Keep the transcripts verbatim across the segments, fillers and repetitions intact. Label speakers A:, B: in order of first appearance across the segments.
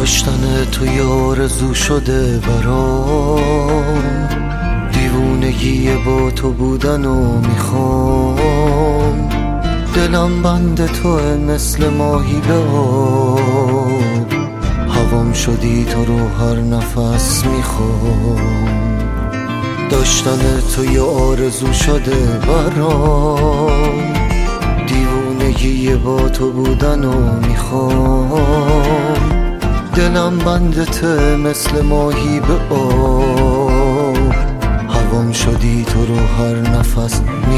A: داشتن تو یه آرزو شده برام، دیوونگی با تو بودن و میخوام. دلم بند توه مثل ماهی به آب، هوام شدی تو رو هر نفس میخوام. داشتن تو یه آرزو شده برام، دیوونگی با تو بودن و میخوام. دلم بندته مثل ماهی به آب، هوام شدی تو رو هر نفس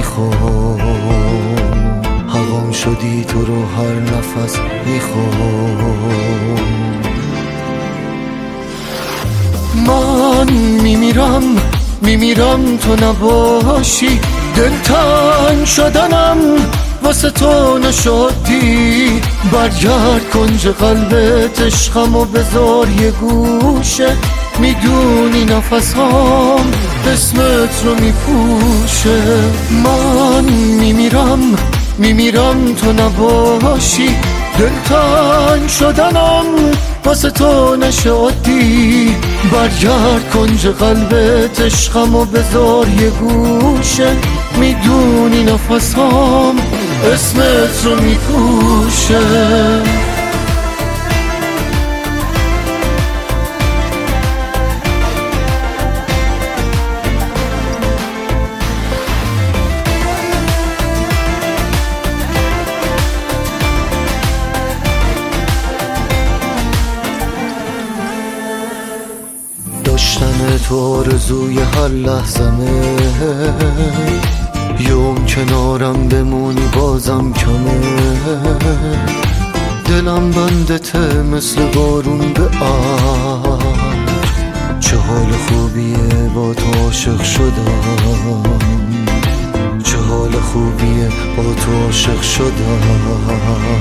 A: میخوام. هوام شدی تو رو هر نفس میخوام. من میمیرم میمیرم تو نباشی، دلتنگ شدنم واسه تو نشدی. برگرد کنج قلبت عشقم و بذار یه گوشه، میدونی نفسام اسمت رو میپوشه. من میمیرم میمیرم تو نباشی، دلتنگ شدنم واسه تو نشدی. برگرد کنج قلبت عشقم و بذار یه گوشه، میدونی نفسام اسمت رو میپوشه. داشتن تو آرزوی هر لحظمه، یوم کنارم بمونی بازم کمه. دلم بندته مثل بارون به ابر، چه حال خوبیه با تو عاشق شدم. چه حال خوبیه با تو عاشق شدم.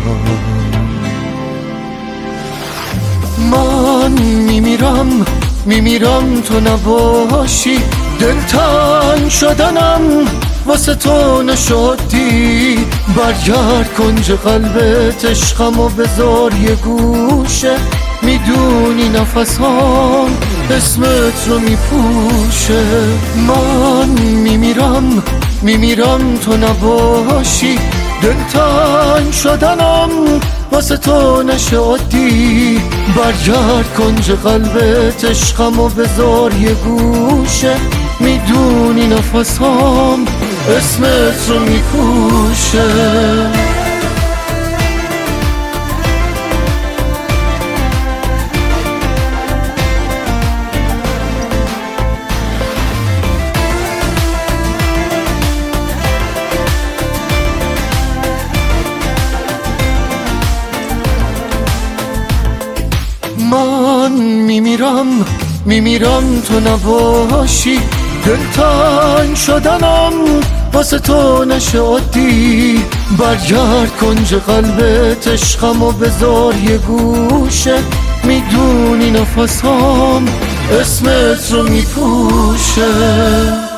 A: من میمیرم میمیرم تو نباشی، دلتنگ شدنم واسه تو نشدی. برگرد کنج قلبت عشقم و بذار یه گوشه، میدونی نفسام اسمت رو میپوشه. من میمیرم میمیرم تو نباشی، دلتنگ شدنم واسه تو نشدی. برگرد کنج قلبت عشقم و بذار یه گوشه، میدونی نفسام اسمت رو میپوشه. من میمیرم میمیرم تو نباشی، دلتنگ شدنم واسه تو نشدی. برگرد کنج قلبت عشقم و بذار یه گوشه، میدونی نفسام اسمت رو میپوشه.